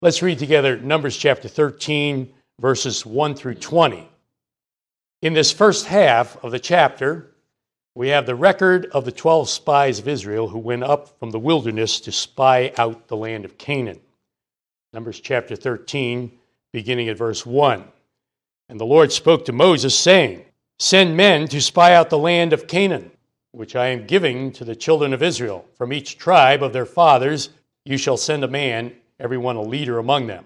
Let's read together Numbers chapter 13, verses 1 through 20. In this first half of the chapter, we have the record of the 12 spies of Israel who went up from the wilderness to spy out the land of Canaan. Numbers chapter 13, beginning at verse 1. And the Lord spoke to Moses, saying, "Send men to spy out the land of Canaan, which I am giving to the children of Israel. From each tribe of their fathers you shall send a man, every one a leader among them."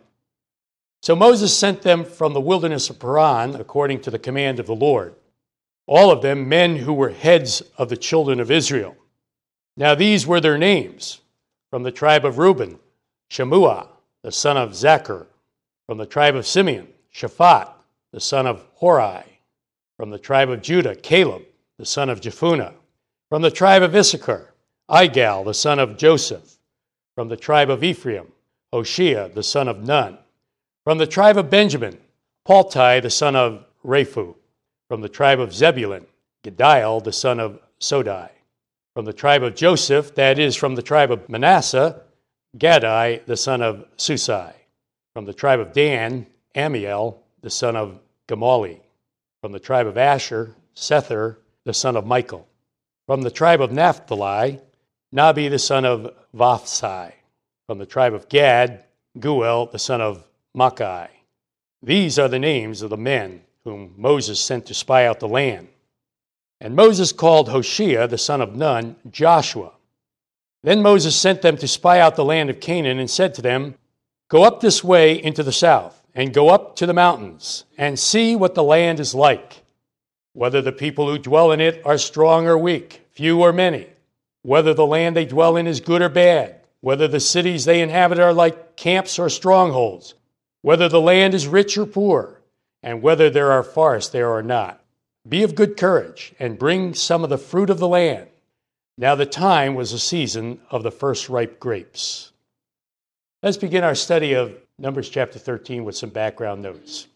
So Moses sent them from the wilderness of Paran, according to the command of the Lord, all of them men who were heads of the children of Israel. Now these were their names: from the tribe of Reuben, Shammua, the son of Zachar; from the tribe of Simeon, Shaphat, the son of Hori; from the tribe of Judah, Caleb, the son of Jephunneh; from the tribe of Issachar, Igal, the son of Joseph; from the tribe of Ephraim, Hoshea, the son of Nun; from the tribe of Benjamin, Paltai, the son of Raphu; from the tribe of Zebulun, Gediel, the son of Sodai; from the tribe of Joseph, that is, from the tribe of Manasseh, Gadai, the son of Susai; from the tribe of Dan, Amiel, the son of Gamali; from the tribe of Asher, Sethur, the son of Michael; from the tribe of Naphtali, Nabi, the son of Vaphsai; from the tribe of Gad, Guel, the son of Makai. These are the names of the men whom Moses sent to spy out the land. And Moses called Hoshea, the son of Nun, Joshua. Then Moses sent them to spy out the land of Canaan and said to them, "Go up this way into the south, and go up to the mountains, and see what the land is like, whether the people who dwell in it are strong or weak, few or many, whether the land they dwell in is good or bad, whether the cities they inhabit are like camps or strongholds, whether the land is rich or poor, and whether there are forests there or not. Be of good courage, and bring some of the fruit of the land." Now the time was the season of the first ripe grapes. Let's begin our study of Numbers chapter 13 with some background notes.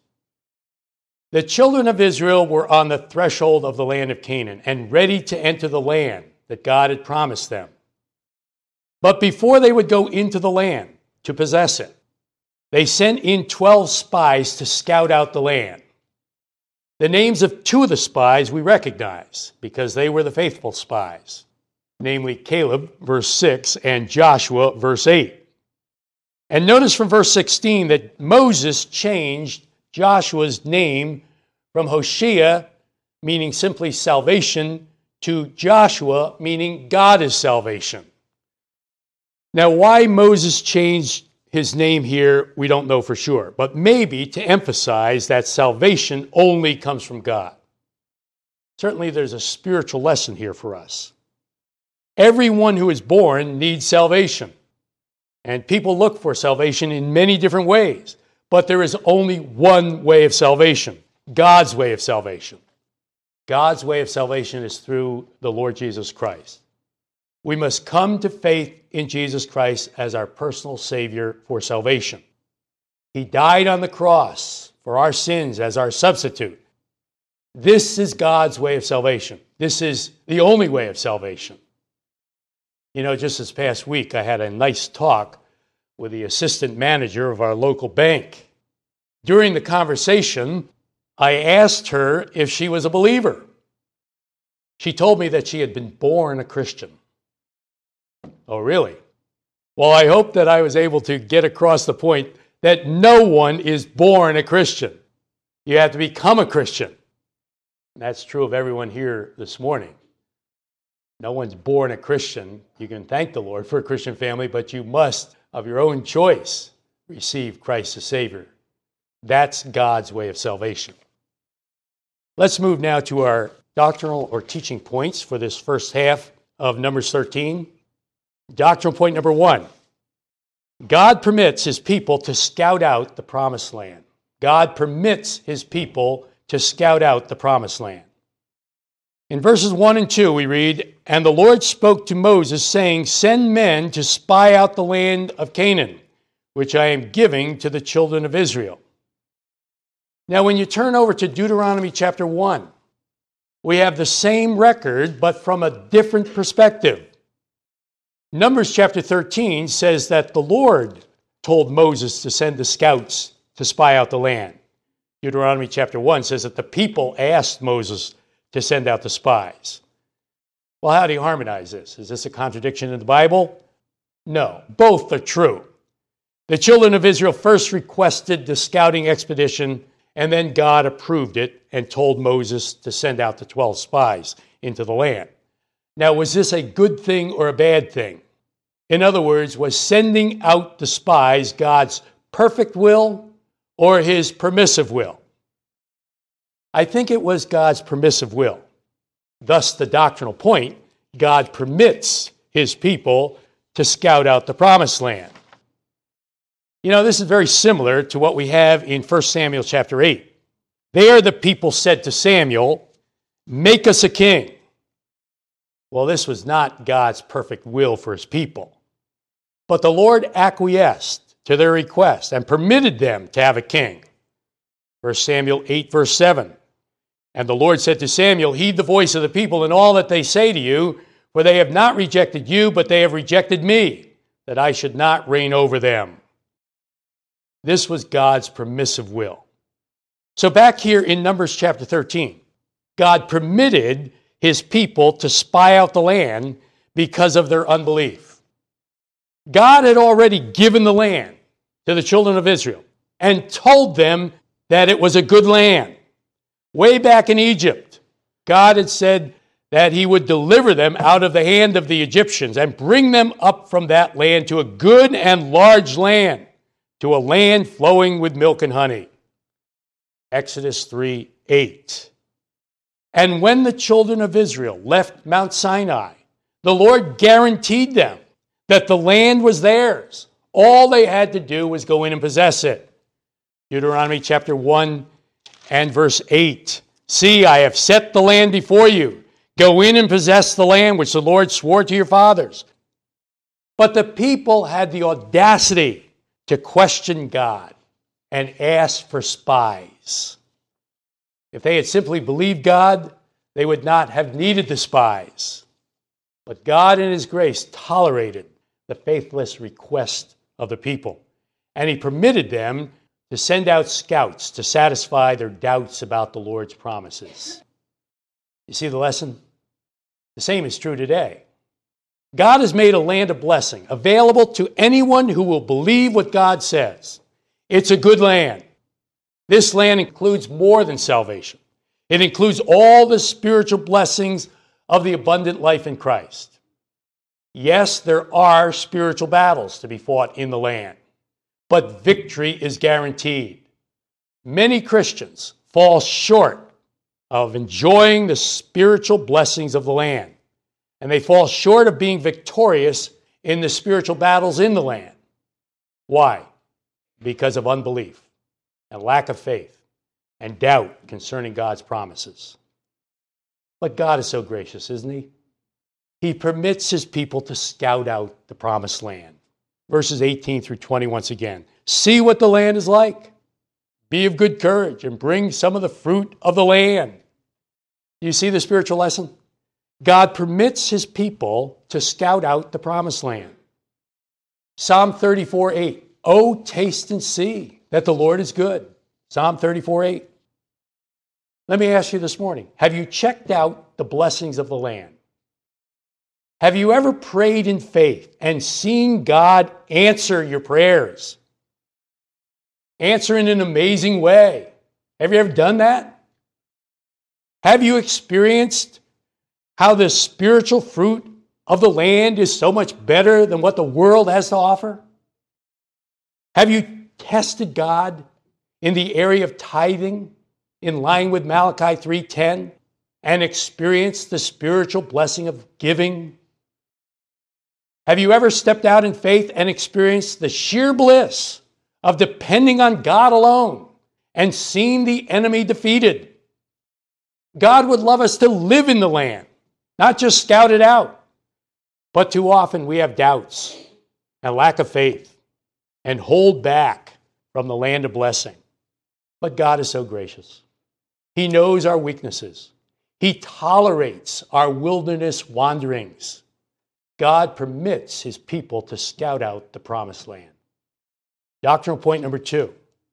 The children of Israel were on the threshold of the land of Canaan and ready to enter the land that God had promised them. But before they would go into the land to possess it, they sent in 12 spies to scout out the land. The names of 2 of the spies we recognize because they were the faithful spies, namely Caleb, verse 6, and Joshua, verse 8. And notice from verse 16 that Moses changed Joshua's name from Hoshea, meaning simply salvation, to Joshua, meaning God is salvation. Now, why Moses changed his name here, we don't know for sure, but maybe to emphasize that salvation only comes from God. Certainly, there's a spiritual lesson here for us. Everyone who is born needs salvation. And people look for salvation in many different ways. But there is only one way of salvation, God's way of salvation. God's way of salvation is through the Lord Jesus Christ. We must come to faith in Jesus Christ as our personal Savior for salvation. He died on the cross for our sins as our substitute. This is God's way of salvation. This is the only way of salvation. You know, just this past week, I had a nice talk with the assistant manager of our local bank. During the conversation, I asked her if she was a believer. She told me that she had been born a Christian. Oh, really? Well, I hope that I was able to get across the point that no one is born a Christian. You have to become a Christian. And that's true of everyone here this morning. No one's born a Christian. You can thank the Lord for a Christian family, but you must, of your own choice, receive Christ as Savior. That's God's way of salvation. Let's move now to our doctrinal or teaching points for this first half of Numbers 13. Doctrinal point number 1. God permits his people to scout out the promised land. God permits his people to scout out the promised land. In verses 1 and 2, we read, "And the Lord spoke to Moses, saying, Send men to spy out the land of Canaan, which I am giving to the children of Israel." Now, when you turn over to Deuteronomy chapter 1, we have the same record, but from a different perspective. Numbers chapter 13 says that the Lord told Moses to send the scouts to spy out the land. Deuteronomy chapter 1 says that the people asked Moses to send out the spies. Well, how do you harmonize this? Is this a contradiction in the Bible? No, both are true. The children of Israel first requested the scouting expedition, and then God approved it and told Moses to send out the 12 spies into the land. Now, was this a good thing or a bad thing? In other words, was sending out the spies God's perfect will or his permissive will? I think it was God's permissive will. Thus, the doctrinal point, God permits his people to scout out the promised land. You know, this is very similar to what we have in 1 Samuel chapter 8. There the people said to Samuel, "Make us a king." Well, this was not God's perfect will for his people. But the Lord acquiesced to their request and permitted them to have a king. 1 Samuel 8, verse 7. And the Lord said to Samuel, "Heed the voice of the people in all that they say to you, for they have not rejected you, but they have rejected me, that I should not reign over them." This was God's permissive will. So back here in Numbers chapter 13, God permitted his people to spy out the land because of their unbelief. God had already given the land to the children of Israel and told them that it was a good land. Way back in Egypt, God had said that he would deliver them out of the hand of the Egyptians and bring them up from that land to a good and large land, to a land flowing with milk and honey. Exodus 3:8. And when the children of Israel left Mount Sinai, the Lord guaranteed them that the land was theirs. All they had to do was go in and possess it. Deuteronomy chapter 1 and verse 8. "See, I have set the land before you. Go in and possess the land which the Lord swore to your fathers." But the people had the audacity to question God and ask for spies. If they had simply believed God, they would not have needed the spies. But God in his grace tolerated the faithless request of the people, and he permitted them to send out scouts to satisfy their doubts about the Lord's promises. You see the lesson? The same is true today. God has made a land of blessing available to anyone who will believe what God says. It's a good land. This land includes more than salvation. It includes all the spiritual blessings of the abundant life in Christ. Yes, there are spiritual battles to be fought in the land, but victory is guaranteed. Many Christians fall short of enjoying the spiritual blessings of the land, and they fall short of being victorious in the spiritual battles in the land. Why? Because of unbelief and lack of faith and doubt concerning God's promises. But God is so gracious, isn't he? He permits his people to scout out the promised land. Verses 18 through 20 once again. "See what the land is like. Be of good courage and bring some of the fruit of the land." Do you see the spiritual lesson? God permits his people to scout out the promised land. Psalm 34:8. "Oh, taste and see that the Lord is good." Psalm 34:8. Let me ask you this morning, have you checked out the blessings of the land? Have you ever prayed in faith and seen God answer your prayers? Answer in an amazing way. Have you ever done that? Have you experienced how the spiritual fruit of the land is so much better than what the world has to offer? Have you tested God in the area of tithing in line with Malachi 3:10 and experienced the spiritual blessing of giving? Have you ever stepped out in faith and experienced the sheer bliss of depending on God alone and seen the enemy defeated? God would love us to live in the land, not just scout it out. But too often we have doubts and lack of faith and hold back from the land of blessing. But God is so gracious. He knows our weaknesses. He tolerates our wilderness wanderings. God permits his people to scout out the promised land. Doctrinal point number 2.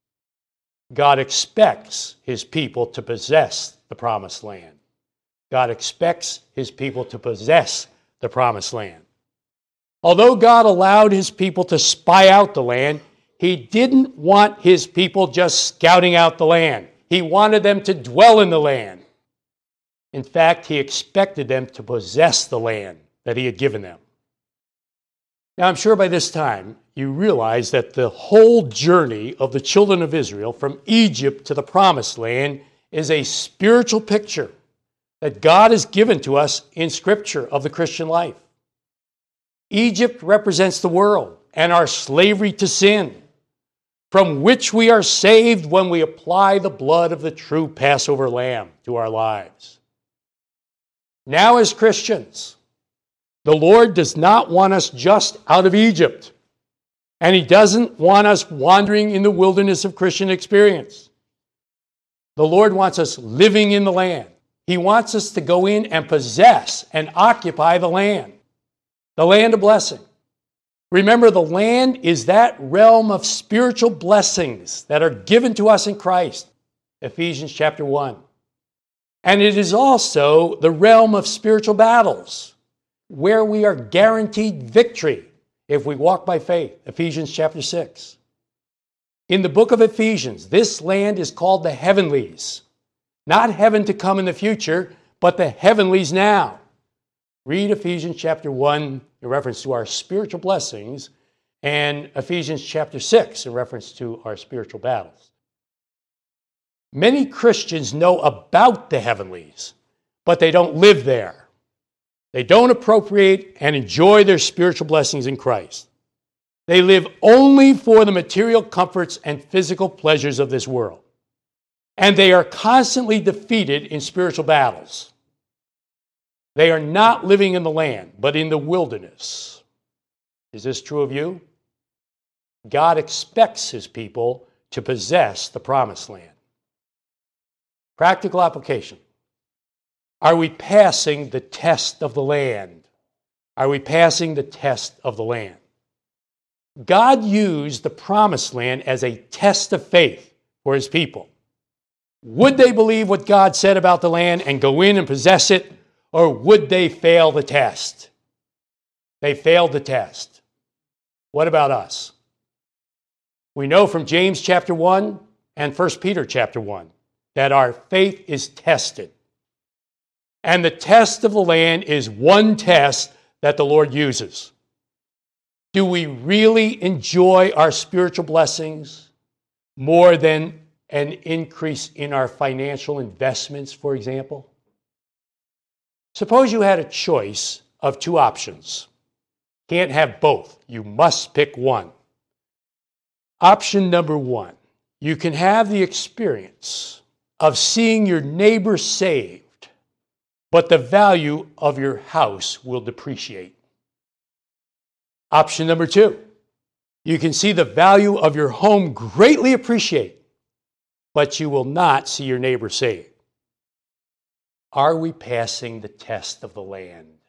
God expects his people to possess the promised land. God expects his people to possess the promised land. Although God allowed his people to spy out the land, he didn't want his people just scouting out the land. He wanted them to dwell in the land. In fact, he expected them to possess the land that he had given them. Now, I'm sure by this time you realize that the whole journey of the children of Israel from Egypt to the promised land is a spiritual picture that God has given to us in Scripture of the Christian life. Egypt represents the world and our slavery to sin, from which we are saved when we apply the blood of the true Passover lamb to our lives. Now, as Christians, the Lord does not want us just out of Egypt, and he doesn't want us wandering in the wilderness of Christian experience. The Lord wants us living in the land. He wants us to go in and possess and occupy the land of blessing. Remember, the land is that realm of spiritual blessings that are given to us in Christ, Ephesians chapter 1. And it is also the realm of spiritual battles, where we are guaranteed victory if we walk by faith, Ephesians chapter 6. In the book of Ephesians, this land is called the heavenlies. Not heaven to come in the future, but the heavenlies now. Read Ephesians chapter 1 in reference to our spiritual blessings, and Ephesians chapter 6 in reference to our spiritual battles. Many Christians know about the heavenlies, but they don't live there. They don't appropriate and enjoy their spiritual blessings in Christ. They live only for the material comforts and physical pleasures of this world. And they are constantly defeated in spiritual battles. They are not living in the land, but in the wilderness. Is this true of you? God expects his people to possess the promised land. Practical application. Are we passing the test of the land? Are we passing the test of the land? God used the promised land as a test of faith for his people. Would they believe what God said about the land and go in and possess it, or would they fail the test? They failed the test. What about us? We know from James chapter 1 and 1 Peter chapter 1 that our faith is tested. And the test of the land is one test that the Lord uses. Do we really enjoy our spiritual blessings more than an increase in our financial investments, for example? Suppose you had a choice of two options. Can't have both. You must pick one. Option number 1, you can have the experience of seeing your neighbor saved, but the value of your house will depreciate. Option number 2, you can see the value of your home greatly appreciate, but you will not see your neighbor saved. Are we passing the test of the land?